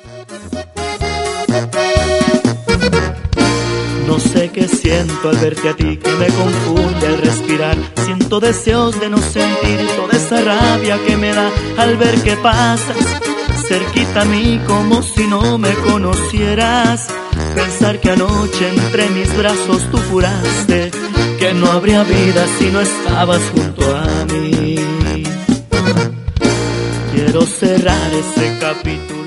No sé qué siento al verte a ti, que me confunde al respirar. Siento deseos de no sentir toda esa rabia que me da al ver que pasas cerquita a mí como si no me conocieras. Pensar que anoche entre mis brazos tú juraste que no habría vida si no estabas junto a mí. Quiero cerrar ese capítulo